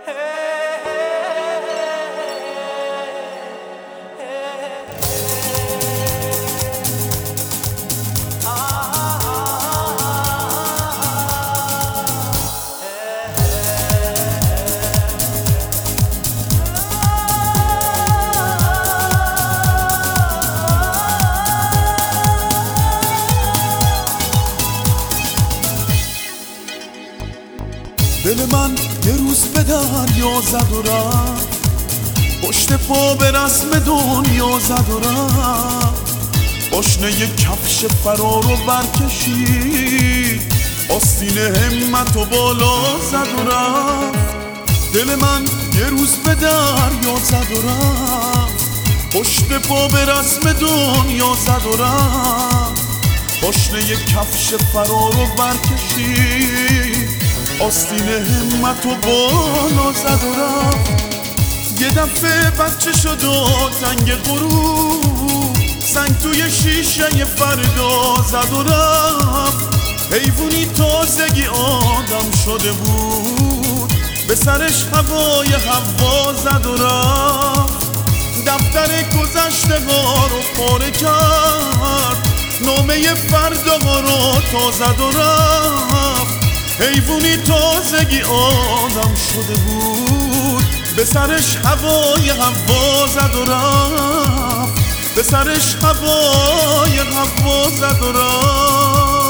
دل من یه روز به دریا زد و رفت، پشت پا به رسم دنیا زد و رفت. پاشنه یه کفش فرار رو برکشید، آستین همت و بالا زد و رفت. دل من یه روز به دریا زد و رفت، پشت پا به رسم دنیا زد و رفت. پاشنه یه کفش فرار رو برکشید، آستین همت و بالا زد و رفت. یه دفعه بچه شد و زنگ غروب، سنگ توی شیشه فردا زد و رفت. حیوونی تازگی آدم شده بود، به سرش هوای هوا زد و رفت. دفتر گذشته ها رو پاره کرد، نامه فردا ها رو تا زد و رفت. حیوونی تازگی آدم شده بود، به سرش هوای هوا زد و رفت. به سرش هوای هوا زد و رفت.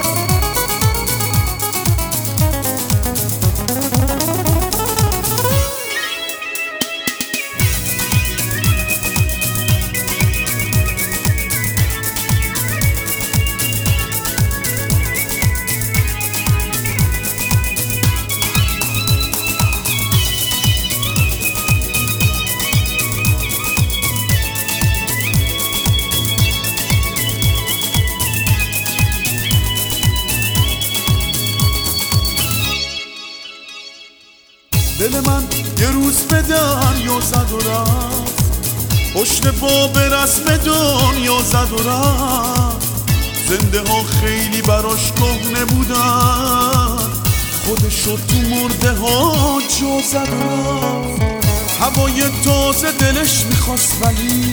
دل من یه روز به دریا زد و رفت، پشت پا به رسم دنیا زد و رفت. زنده ها خیلی براش کهنه بودن، خودشو تو مرده ها جا زد و رفت. هوای تازه دلش میخواست ولی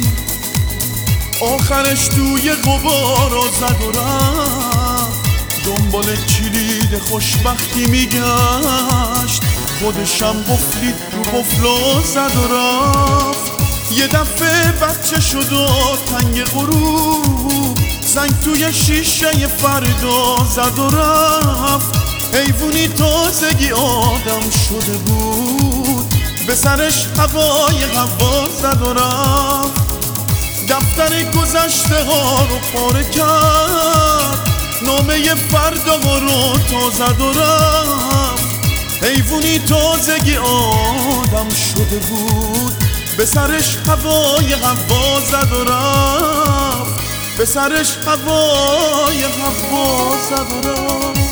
آخرش توی غبارا زد و رفت. دنبال کلید خوشبختی میگشت، خودشم قفلید رو قفلا زد و رفت. یه دفعه بچه شد و تنگ غروب، سنگ توی شیشه فردا زد و رفت. حیوونی تازگی آدم شده بود، به سرش هوای هوا زد و رفت. دفتر گذشته ها رو پاره کرد، نامه فردا ها رو تا زد و رفت. حیوونی تازگی آدم شده بود، به سرش هوای هوا زد و رفت. به سرش هوای هوا زد و رفت.